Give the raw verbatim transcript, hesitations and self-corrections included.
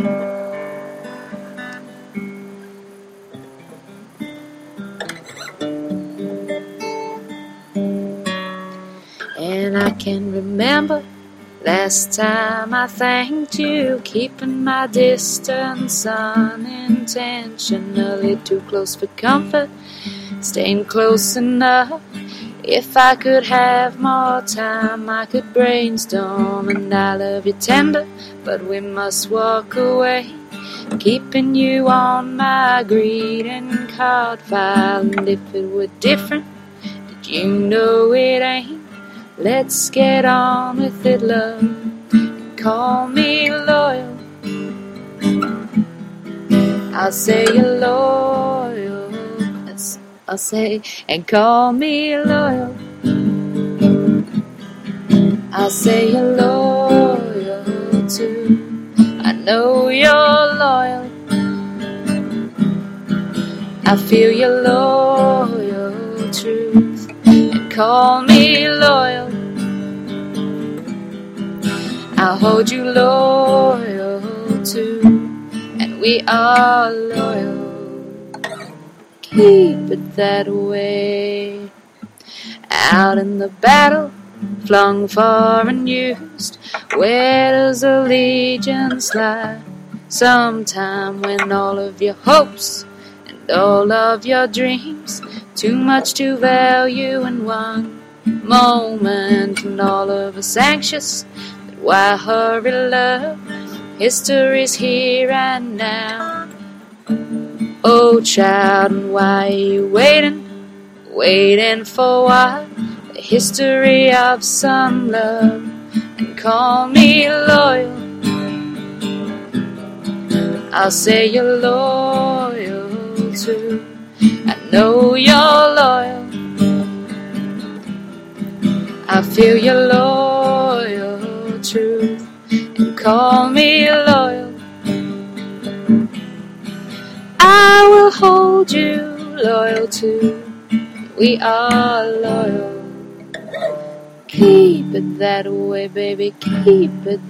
And I can remember last time I thanked you, keeping my distance unintentionally, too close for comfort, staying close enough. If I could have more time, I could brainstorm, and I love you tender, but we must walk away, keeping you on my greeting card file. And if it were different, did you know it ain't? Let's get on with it, love. Call me loyal. I'll say you're loyal. I'll say, and call me loyal. I'll say you're loyal too. I know you're loyal. I feel your loyal truth. And call me loyal. I'll hold you loyal too. And we are loyal. Keep it that way. Out in the battle, flung far and used, where does allegiance lie? Sometime when all of your hopes and all of your dreams, too much to value in one moment, and all of us anxious, but why hurry, love? History's here and now. Oh child, and why are you waiting, waiting for what? The history of some love. And call me loyal. I'll say you're loyal too. I know you're loyal. I feel your loyal truth. And call me loyal. I will hold you loyal too. We are loyal. Keep it that way, baby. Keep it